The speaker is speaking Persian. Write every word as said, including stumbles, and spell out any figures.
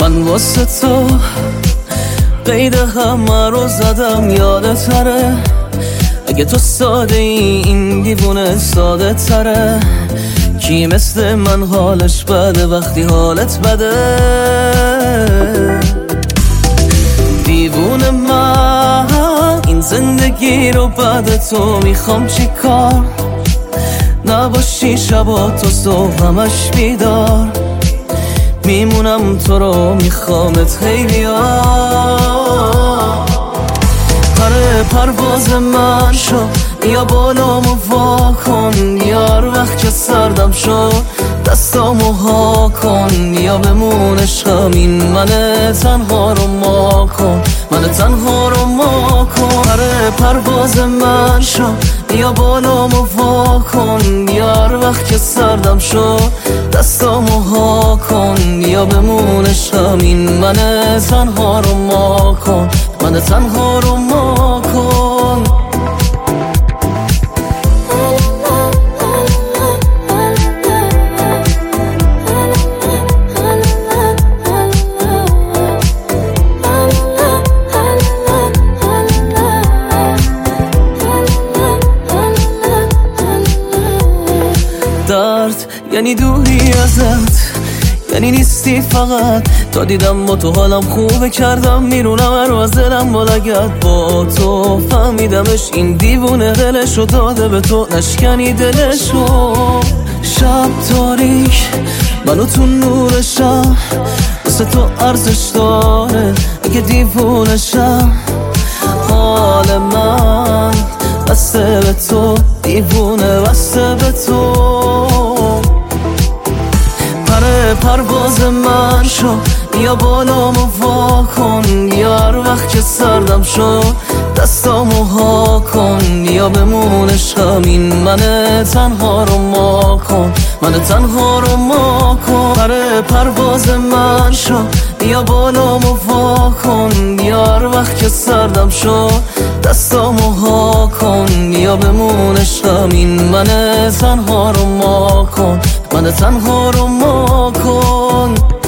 من واسه تو قید همه رو زدم، یادتره اگه تو ساده ای این دیوونه ساده تره. کی مثل من حالش بده وقتی حالت بده؟ دیوونه من این زندگی رو بعد تو میخوام چی کار؟ نباشی شبا تو صبح همش بیدار، میمونم تو رو میخوامت خیلی ها. پره پرواز من شو یا بالامو وا کن، یار وقت که سردم شو دستامو ها کن، یا بمون عشقم این من تنها رو ما کن، من تنها رو ما کن. پره پرواز من شو یا بالامو وا کن، یار وقت که سردم شو دستامو ها کن، یا بمون عشقم این من تنها رو ما کن، من تنها رو ما کن. درد یعنی دوری ازت، یعنی نیستی فقط. تا دیدم با تو حالم خوبه کردم میرونم هر از دلم بالگت. با تو فهمیدمش این دیوونه دلشو داده به تو، نشکنی دلشو. شب تاریک منو تو نورشم، واسه تو ارزش داره اگه دیوونشم. حال من بسته به تو، دیوونه بسته به تو. پره پرواز من شو یا بالامو وا کن، یار وقت که سردم شو دستامو ها کن، یا بمون عشقم این من تنها رو ما کن، من تنها رو ما کن. پره پرواز من شو یا بالامو وا کن، یار وقت که سردم شو دستامو ها کن، یا بمون عشقم این من تنها رو ما کن، من تنها رو ما کن.